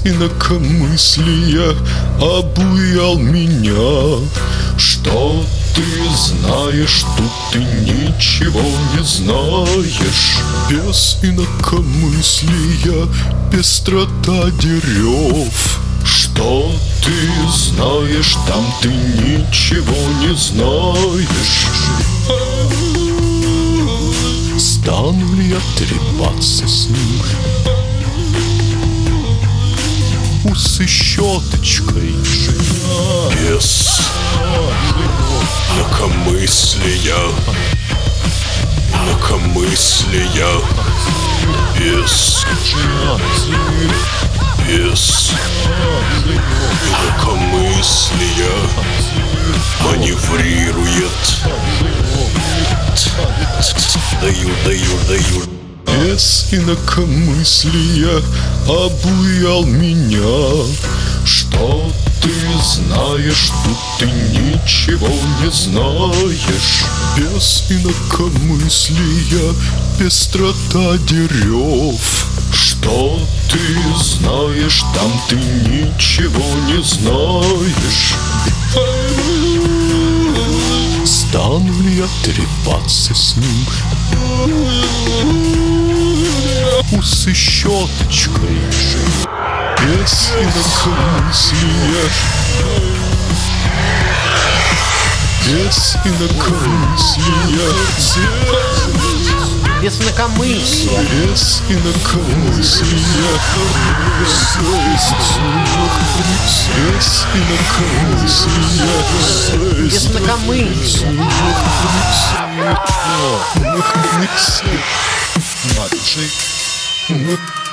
инакомыслия обуял меня. Что ты знаешь, тут ты ничего не знаешь. Без инакомыслия пестрота дерев. Что ты знаешь, там ты ничего не знаешь. Стану ли я трепаться с ним? Усы щеточкой. Без инакомыслия, инакомыслия, без инакомыслия маневрирует. Даю. Без инакомыслия обуял меня. Что ты знаешь, тут ты ничего не знаешь. Без инакомыслия пестрота дерев. Что ты знаешь, там ты ничего не знаешь. Стану ли я трепаться с ним? Усы щеточкой. Без инакомыслия, без инакомыслия, без инакомыслия, без инакомыслия, без инакомыслия, без инакомыслия.